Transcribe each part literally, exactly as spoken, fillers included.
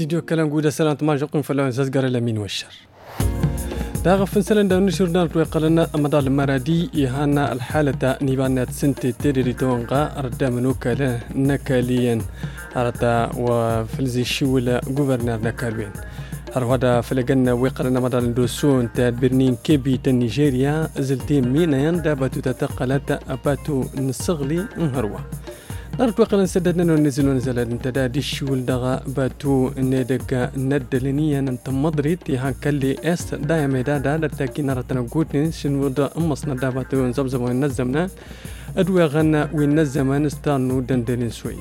استديو كلام جودة سلامة ما جقم فلا زازقر الأمين والشر داغ فنسلن دا نشر دان ويقلنا مدار المرادي يهانا الحالة نيبانات سنتي تيري تونغا أردا منوكا نكاليا أردا وفلزي شولا غوفرنر نكالوين هذا فلقنا ويقلنا مدار الدوسون تاع برنين كيبي تا نيجيريا زلتي مينا يندا باتو تتقلت أباتو نصغلي انهروا نرد وقلا سددنا ونزلوا نزلا انتدا ديش ولدغا باتو ندقا ندلنيا ننت مدريد يهان كالي اس دايا ميدا دا دا تاكي نارتنا قوتني شنو دا امصنا دا باتو نزبزب ونزمنا ادوى غانا ونزما نستانو دندلين سوي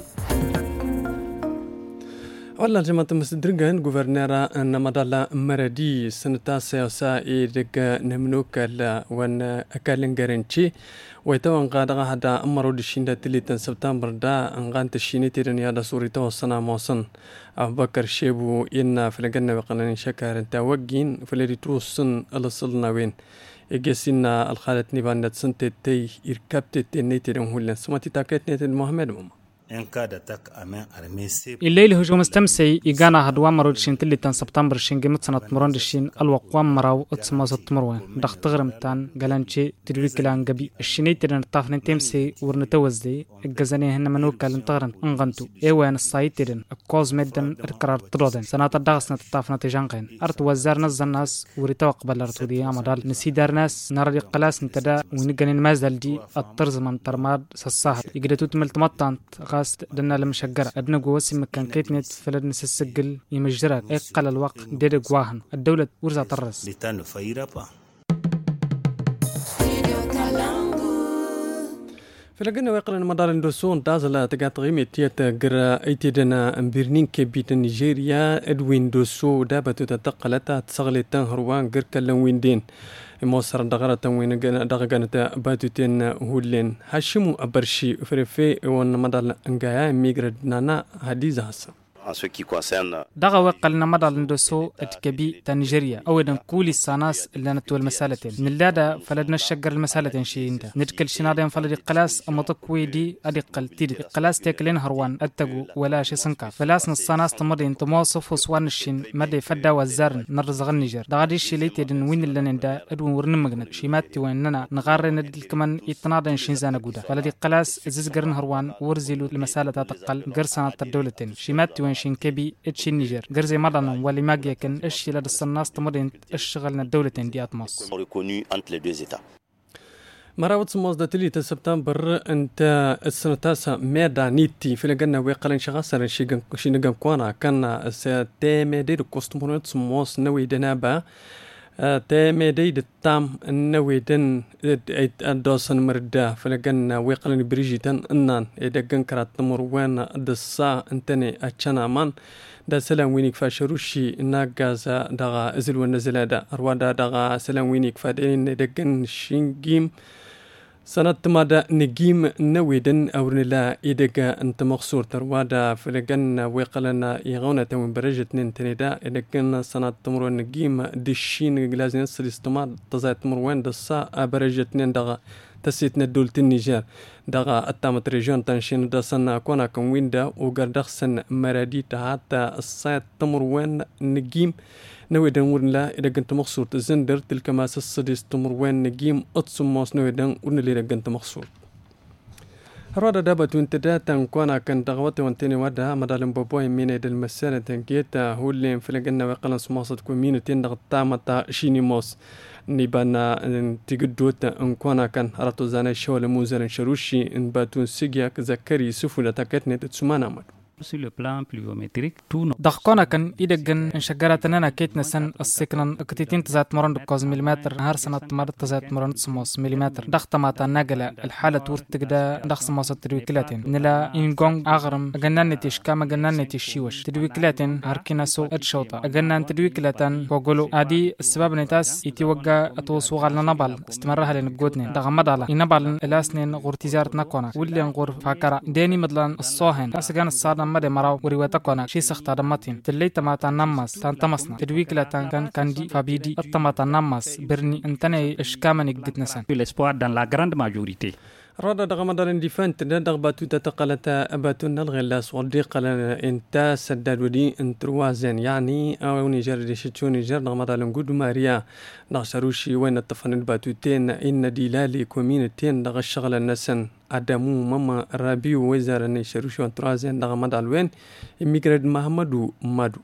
والله جماعة مصدرقان غوفرنيرا ان مدالا مردي سنتا سيوسا ايدقا نمنوكا وان اكالين غارنشي ويتوان قادغا هدا امرو دشيندا تليتن سبتمبر دا انغان تشيني تيرن يادا سوريتو السنة موصن ابو بكر شيبو ينا فلقنا وقلن شكار انتا وقين فلدي توصن الصلنا وين اجسينا الخالة نيبان سنتي تي اركبت تي تيرن هولن سماتي تاكيت نيتن محمد ماما الليل هجوم استمسي إيجانا هدوام مرود شين تلي تان سبتمبر شين جمت سنة مرون دشين الوقوام مراو اتسما زت مروان دخ تغرم تان جلانشي تدري كلان جبي الشيني ترن الطاف نتمسي ورنتوزدي الجزاني هن منو كلن تغرن انغنتو ايوان الصايد ترن الكوز مدن القرار ترودن سنة الدغس نتطاف نتجانقين ارت وزار نز الناس وريتو قبل ارتودي امدال نسيدار ناس نرى قلاس نتدا ونجن المازل دي الطرز من ترماد سصاحت يقدروا تملت مطان دنا لمشجرة أدنى جواسي مكان كيتنت فلد نسسجل يمجرات أقل الوقت دير جواهن الدولة ورزة طرس لتانو فيرابا فلقنا ويقرن مدار اندوسون تازلا تقاط غيمي تيات قرا ايتيدنا امبرنين كبيت نيجيريا ادوين دوسو دابتو تتقلتا تسغلي تنهروان قر كلن ويندين موصر دغرة وين دغغانتا باتوتين هولين هاشمو أبرشي فريفي وان مدال انغايا ميغرد نانا هديزة حسن دغا وقلنا مدال ندوسو اتكبي تا نيجيريا اولا كولي الساناس اللي نتو المسالتين نلادا فلدنا الشجر المسالتين شي انت ندكل شنادين فلدي قلاس امطكوي دي ادقل تيدي قلاس تاكلين هروان اتقو ولا شي سنكا فلاس الساناس تمر انت موصف وسوان الشين مدي فدا وزارن نرزغ النيجر دغا دي شي ليتيدن وين اللي نندا ادون ورنمغنت شي ماتي ويننا نغار ندل كمان يتنادن شي زانا غودا فلدي قلاس اززغرن هروان ورزيلو المساله تقل غرسنا الدولتين شي ماتي شين كبي اتشي النيجر غرزي مدن ولي ماجي كان اشي لدى السناس تمرين اشتغلنا الدولتين دي اتماس مراوت سموز داتلي سبتمبر انت السنة تاسع ميدا نيتي في لقنا ويقلن شغاسر شيغن شينغان كوانا كان ساتيمي دير كوستمونت سموز نوي دنابا تامي ديد التام النوي دن الدوسن مردا فلقنا ويقلن بريجيتن انان اذا كان كرات تمر وين دسا انتني اتشنا مان دا سلام وينيك فاشروشي ناغازا دغا ازل ونزل دا روادا دغا سلام وينيك فادين دغن شينجيم سنة مادا نجيم نويدن أو نلا إدقا أنت مقصور تروادا فلقنا ويقلنا يغونا توين برجة ننتندا إدقنا سنة تمرون نجيم دشين غلازين السليستمار تزايد تمروين دسا برجة نندغا تسيتنا دولة النيجر دغا التامت ريجون تنشين دا سنة كونا كويندا وقردخ سن مرادي تهاتا السايد تمروين نجيم نويدن ورنلا إذا كنت مقصور تزندر تلك ما سسدس تمروين نجيم أتصموس نويدن ورنلا إذا كنت مقصور هرادا دابت وانتدا تنكونا كان دغوات وانتيني وادا مدالن بابوي مين ايد المسالة تنكيتا هولين فلقنا ويقلن سماصة كومينو تندغ التامة شيني موس نيبانا تيقدوت انكونا كان هراتو زانا شوال موزر شروشي ان باتون سيجياك زكري سفولة تاكتني تتسمانا مدو sur le plan pluviométrique tout nos دقنا كان إيدجن انشجرتنا كيتنا سن السكنن كتيتين تزات مرن دكوز مليمتر هر سنة تمر تزات مرن سموس مليمتر دخت ما تناجل الحالة ورتجدا دخت سموس تدويكلاتين نلا إنجون أغرم جنان تيش كام جنان تيشيوش تدويكلاتين هركنا سو أتشوطا جنان تدويكلاتين وقولوا عادي السبب نتاس يتوجع توسوق على نبال استمرها لنجودني دغمد على نبال الأسنين غورتيزارت نكونا واللي نغور فكرة داني مدلان الصاهن أسجان الصادم مدى مراو وريواتكونا شي سخت دمتين تلي تماتا نماس تنتمسنا تدويك لا كان كاندي فابيدي التماتا نماس برني انتني اشكامني جتنسن l'espoir dans la grande majorité رada daga madaran difant da daga batu تتقلت أباتنا الغلاس ودي قال انت سداد ودي انتروازن يعني أو نيجر دي شتشو نيجر daga madaran قد ماريا نغسروشي وين الطفن الباتوتين إن ديلالي كومينتين daga الشغل النسن أدمو ماما رابيو وزارة نيشروشي وانتروازن daga مدال وين إميجرد محمدو مادو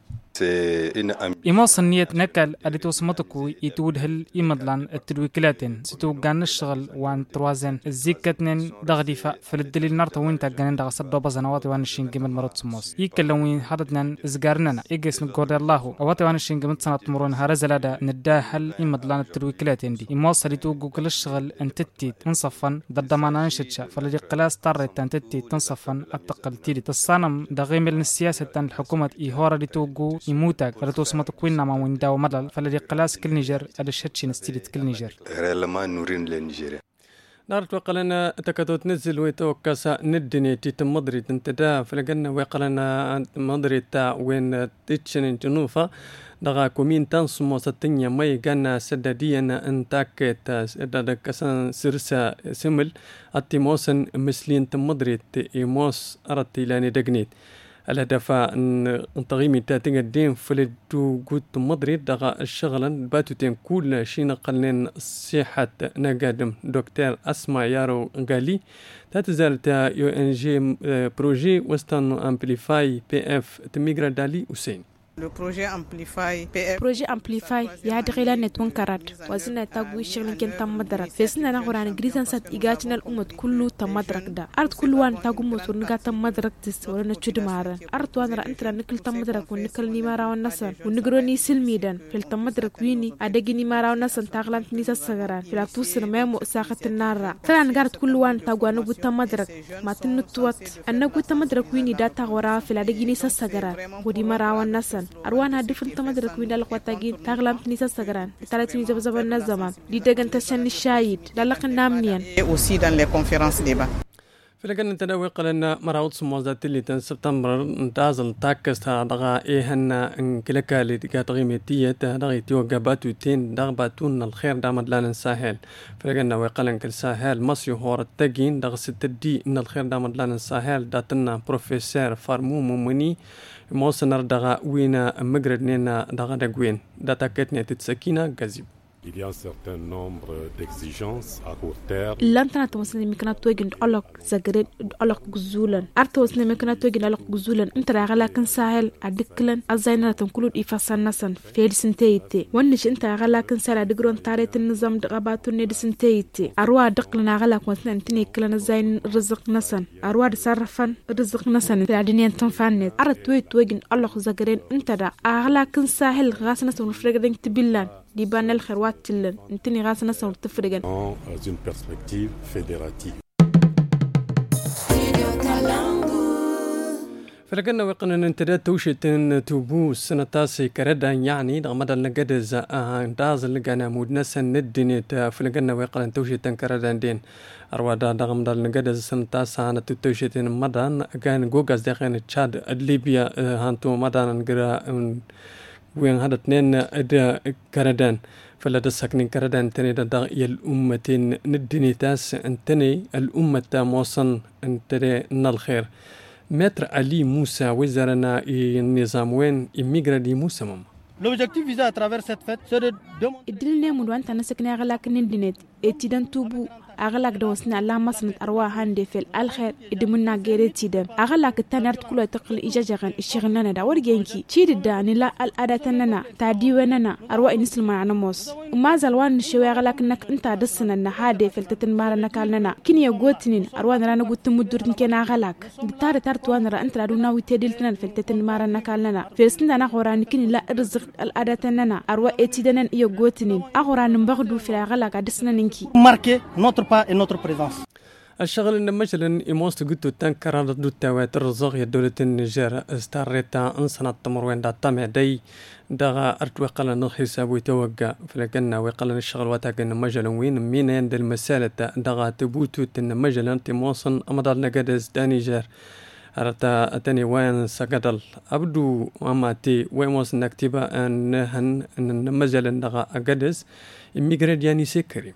إماص النية نكال أديتو سمتكو يتود هل إمدلان التدويكلاتين ستو قان الشغل وان تروازن الزيكتنين دغديفا فلدليل نارتا وينتا قانين دغا صدو بزنواتي وان الشين قيمت مرات سموس يكالوين حددنا إزقارننا إيجيس نقود الله أواتي وان الشين قيمت سنة مرون هارزلادا ندا هل إمدلان التدويكلاتين دي إماص أديتو قوكل الشغل أنتتي تنصفن ضدمان أنشتشا فلدي قلاس طارت أنتتي تنصفن أتقل تيري تصانم دغيمل السياسة الحكومة إيهورا ديتو قو يموتك فلتو سمت كوينا ما وين داو مدل فلدي قلاس كل نيجر أدي شتشي نستيلت كل نيجر ريالما نورين لنيجيريا نارت وقلنا تكادو تنزل ويتوكاسا ندني تيتم مدري تنتدا فلقنا وقلنا مدري تا وين تيتشن جنوفا دغا كومين تنسمو ستنيا ماي غانا سدادينا انتاكت دادكسان سرسا سمل اتيموسن مسلين تمدري تيموس ارتي لاني دقنيت الهدف ان تغيمي تاتين الدين فلدو قوت مدريد دغا الشغلا باتوتين كل شي نقلن صحة نقادم دكتور اسماء يارو غالي تاتزال تا يو ان جي بروجي وستان امبليفاي بي اف تميغرا دالي حسين Le projet Amplify P F projet Amplify ya dagila netwan karat wazina tagwi shirin ken tamadrak fesna na qur'an grisan sat igatinal ummat kullu tamadrak da art kullu wan tagum motur niga tamadrak tis wala chudmara art wan ra intra nikal tamadrak wan nikal ni mara wan nasan wan nigroni silmidan fil tamadrak wini adagi ni mara wan nasan taglant ni sagaran fil tusir memo saqat nara tran gart kullu wan tagwanu bu tamadrak matin nutwat annagu tamadrak wini da tagwara fil adagi ni sagaran wadi mara wan nasan أروانا دفن تمدرك من دلق وتاجين تغلم نيسا سجران تلاتين زب زب النظام دي دعن تسن الشايد دلق النامنيان aussi dans les conférences débat فلكن نتداول قلنا مراود سموزات اللي تن سبتمبر نتازل تاكس دغا إيهنا انكلكا لديكا تغيميتية دغي تيوغا باتوتين دغ باتون الخير دامد لان الساحل فلكن ويقلن كل ساحل مصيو هور التاجين دغ ستدي ان الخير دامد لان الساحل داتنا بروفيسور فارمو مومني موسنر دغا وينا مغرد نينا دغا دغوين داتا كتني تتسكينا غازيب. Il y a un certain nombre d'exigences à court terme. لانتنا توصلني مكنا توجن ألق زجرين ألق جزولا أرتوصلني مكنا توجن ألق جزولا أنت رجلا كن سهل عدكلا الزينة تنقلوا إفاسان نسن في السنتيتي ونش أنت رجلا كن سهل عدكرون تاريت النظام دغباتو ند سنتيتي أروى دقلنا رجلا كنت نتني كلنا زين رزق نسن أروى صرفا رزق نسن في الدنيا تنفنت أرتوي توجن ألق زجرين أنت را رجلا كن سهل غاسنا سنفرجين تبلان دي بان الخروات تلن انتني غاسنا سور تفرغن dans une perspective fédérative. فلقنا وقنا ننتدى توشتين توبو السنة تاسي كردا يعني دغمدا لقدز داز لقنا مودنسا ندينيت فلقنا وقنا توشتين كردا دين أروادا دغمدا لقدز السنة تاسا هانا توشتين مدان كان جوغاز داخل تشاد ليبيا هانتو مدان نقرا وين هذا اثنين أدا كردان فلا تسكنين كردان تاني دا الأمتين ندني تاس انتني الأمة موصن انتني نالخير متر علي موسى وزارنا النظام وين إميغرا دي موسى ماما L'objectif visé à travers cette fête, c'est de demander. الدلنا مدوان تنسكنا غلاك ندنت اتدان توبو أغلاك دوسنا لا مسند أرواح هندي في الخير إدمنا غير تيدم أغلاك التنارت كله تقل إجاجان الشغلنا دا ورجينكي تيد داني لا الأداتنا تاديواننا أرواح نسل معنا موس وما زالوان نشوي أغلاك إنك أنت دسنا النهادي في التتنمار نكالنا كني يقوتنين أرواح رانا قلت مدورن كنا أغلاك دتار تارتوان را أنت رادونا ويتدلتنا في التتنمار نكالنا في سنة نخوران كني لا رزق الأداتنا أرواح اتدنا يقوتنين أخوران نبغدو في أغلاك دسنا ننكي Marquer notre pas et notre présence. الشغل إن مثلا إموست قلتو تنكر ردو التواتر الرزاق دولة النيجر استاريتا انسان التمر وين دا طمع دي دغا أرتوقلا نخيسا ويتوقع فلقنا ويقلنا الشغل واتاقنا مجلا وين مين عند المسالة دغا تبوتو تن مجلا تموصن أمدالنا قدس دا نيجر أرتا أتاني وين سقدل أبدو أماتي ويموس نكتبا أن نهن أن مجلا دغا قدس إميغراد يعني سكري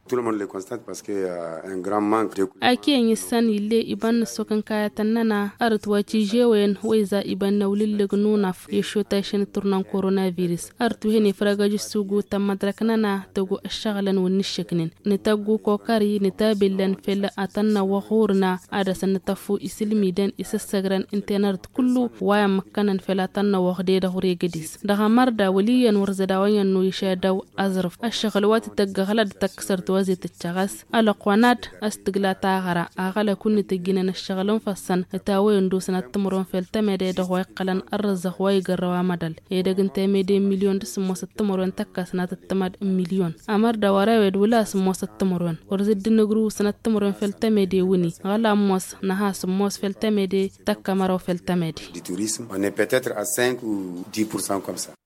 Tout le monde le constate parce qu'il y a un grand manque de... Akiyan yisan ille iban sokan kayatan nana artwa ci jewen waiza iban nawlillig nunaf yesho tashin turnan coronavirus artu hini fragaji sugu tamadrak nana tagu ashagalan ونشكنين نتاقو كوكاري نتابلن فلا أتنا وخورنا عدسا نتفو إسلميدان إسساقران انتنارت كله وايا مكانا فلا أتنا وخديدا هوري قديس دغا مردا وليا ورزداويا نويشاداو أزرف الشغلوات تقغلد تكسر توازي تتشغس على قوانات استقلا تاغرا أغالا كوني تجينا الشغلون فاسان نتاوي ندوسنا التمرون فالتميدي دغوي قلن أرزق وايقروا مدل يدقن تاميدي مليون تسموس التمرون تكاسنا تتماد مليون أمر دوارا ولا سموس التمرون ورزد نغرو سنة التمرون فالتميدي وني غالا موس نها سموس فالتميدي تكا مرو فالتميدي Du tourisme, on est peut-être à cinq ou dix pour cent comme ça.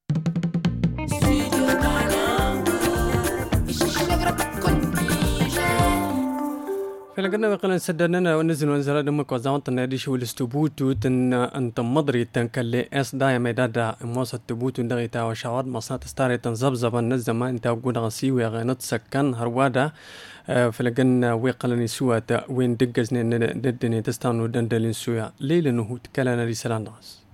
فلقنا وقلنا سددنا ونزل ونزل دمك وزعمت النادي شو الاستبوتو تن أنت مضري تنكلي إس دايا ميدادا موسى التبوتو دغيتا وشعوات مصنات ستاري تنزبزبا نزما انت وقود غسي وغينت سكن هروادا فلقنا وقلنا سوى وين دقزنا ندني تستانو دندلين سوى ليلة نهو تكلنا رسالة ناس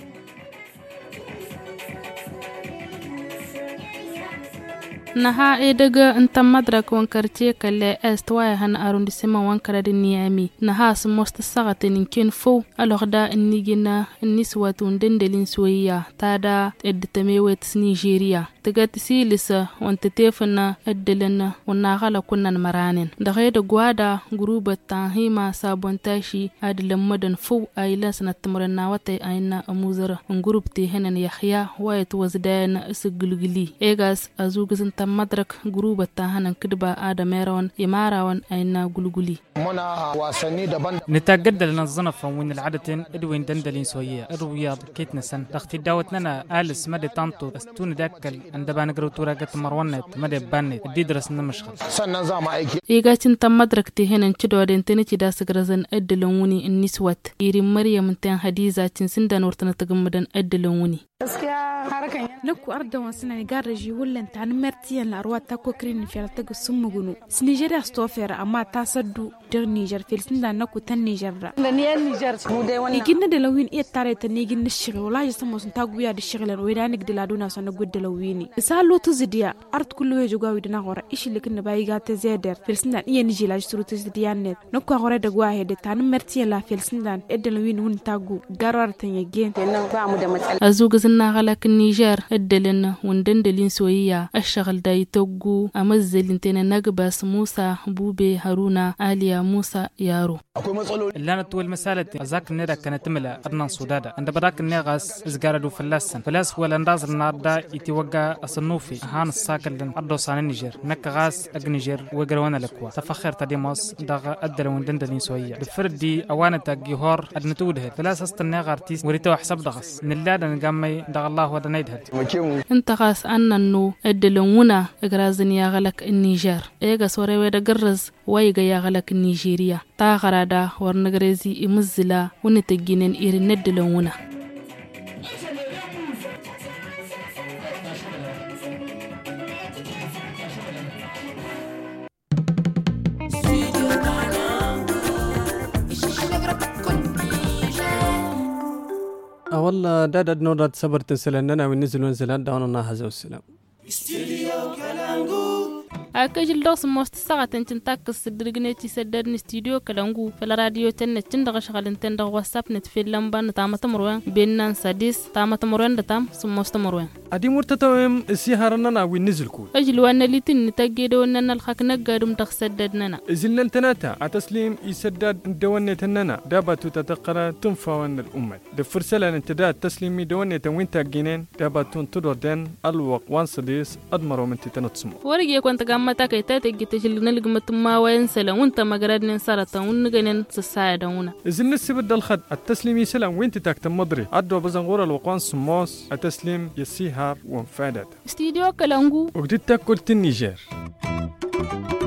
naha edaga inta madrak wankartiye kalle estwaya han arrondissement wankara de Niamey naha smosta sagatin kin fo alorda nigina niswatun dendelin soyya tada edtamewet Nigeria tagat silisa wanta tefana eddelena wana gala kunnan maranin da da gwada guruba tahima sabontashi adilan madan fo ayla sanat murna wata ayna amuzara group te hanan yahya wayat wazdana isgulguli egas azugizin madrak guruba ta hanan kidba adamerawan imarawan ayna gulguli muna wasanni daban نتقدل نظنف وين العادتين ادوين دندلين سويه الرياض كيتنا سن اختي داوتنا الس مدى طنطو استون داكل عندما نقرو توراقه مروانت مدى بانت دي درس نمشخل سن نظام ايكي ايغاتين تم مدرك تي هنن تشدو دنتني تي داسغرزن ادلونوني النسوات ايري مريم تن حديثه تن سندان ورتنا تغمدن ادلونوني نكو أردا وسنا نجارجي ولا أنت عن مرتين الأرواد تاكو كرين في التاج السم جنو سنيجر استوفر أما تصدو در نيجر في السنة نكو تنيجر لنيا نيجر مودونا يجينا دلوين إيه ترى تنيجي نشغل ولا جسمه سنتاجو يا الشغل ويرانك دلادونا سنقول دلويني سالو تزديا أرض كله يجوا ودنا غورا إيش اللي كنا بايجات زيادر في السنة إيه نيجي لاج سرو تزديانات نكو غورا دقوا هيدا تان مرتين لا في السنة إدلوين ونتاجو قرار تنيجين أزوج زنا غلك النيجر الدلنا وندندلين سويا الشغل داي توجو أمزل انتنا نقبس موسى بوبي هارونا آليا موسى يارو اللي أنا طول مسألة أذاك النيرة كانت تملا أدنى سودادا عند بداك النغاس إزجاردو فلاسن فلاس ولا نداز النهارده يتوجع الصنوفي هان الساكن لن أردو سان النيجر نك غاس أجنيجر وجروانا لكوا تفخر تديموس دغ أدل وندندلين سويا بفردي أوانا تجيهور أدنتوده فلاس استنى غارتيس وريتو حسب دغس نلادا نجمع دغ الله ودا نيدهد انت غاس أننو أدلونا إجرازن يا غلك النيجر إيجا سوري ودا جرز ويجا يا غلك النيجيريا تاغرادا ورنغرزي إمزلا ونتجينن إير ندلونا والله داد نورد صبرت سلنا ونزل ونزل دانا هذا السلام أكجل دوس موست ساعة تنتاكس درجنتي سدرني استوديو كلامو في الراديو تن تندغ شغل تندغ واتساب نتفيلم بان تام تمروان بيننا سادس تام تمروان تام سموست تمروان أدي مرتتوهم سيهارنا ونزل كول أجل وانا لتن نتجد وانا الخك نجارم تخسددنا زلنا التناتا عتسليم يسدد دوانة تننا دابتو تتقرا تنفى وانا الأمة دفرسلا انتداد تسليمي دوانة وين تاجينين دابتو تدردن الوق وان سديس أدمروا من تتنتصمو ورجع كنت متى كيتات جتشل نلقى متما وين سلام وانت ما قراد ننصرت ونجنن سساعد هنا إذا الناس بدل الخد التسليم سلام وين تكتم مدري عدوا بزنغور الوقان سماس التسليم يسيها وانفادت استديو كلامو وقدت تاكل النيجر